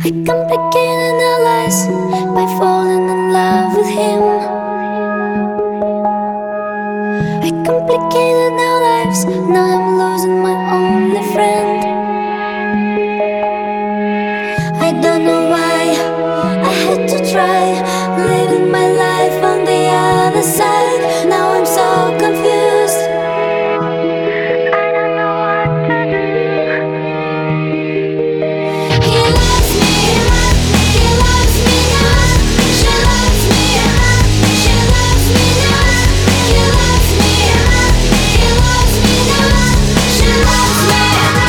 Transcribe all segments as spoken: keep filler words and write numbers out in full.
I complicated our lives by falling in love with him. I complicated our lives, now I'm losing my only friend. I don't know why I had to try living my life on the other side. Now I'm so confused, I don't know what to do. He loves me, he loves me now. She loves me, she loves me now. He loves me, he loves me now. She loves me.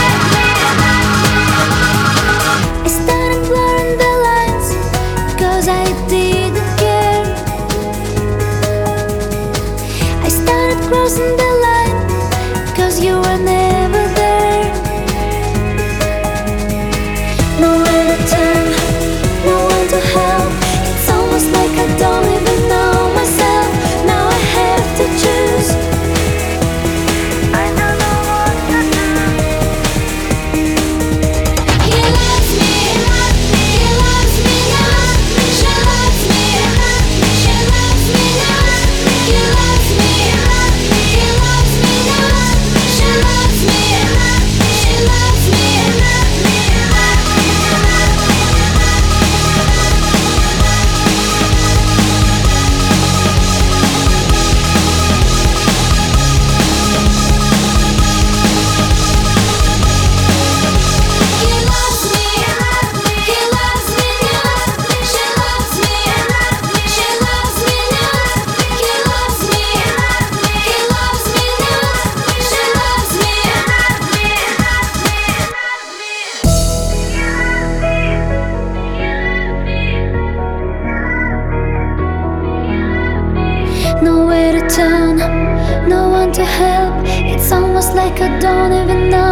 I started blurring the lines, cause I didn't care. I started crossing the line, cause you were never there. Nowhere to turn, no one to help. It's almost like I don't even know myself. Now I have to choose, I don't know what to do. He loves me, he loves me now. She loves me, she loves me now. He loves me, he loves me now. She loves me, she loves me. He loves me, he loves me now. She loves me, she loves me now. He loves me, he loves me now. She loves me. Nowhere to turn, no one to help. It's almost like I don't even know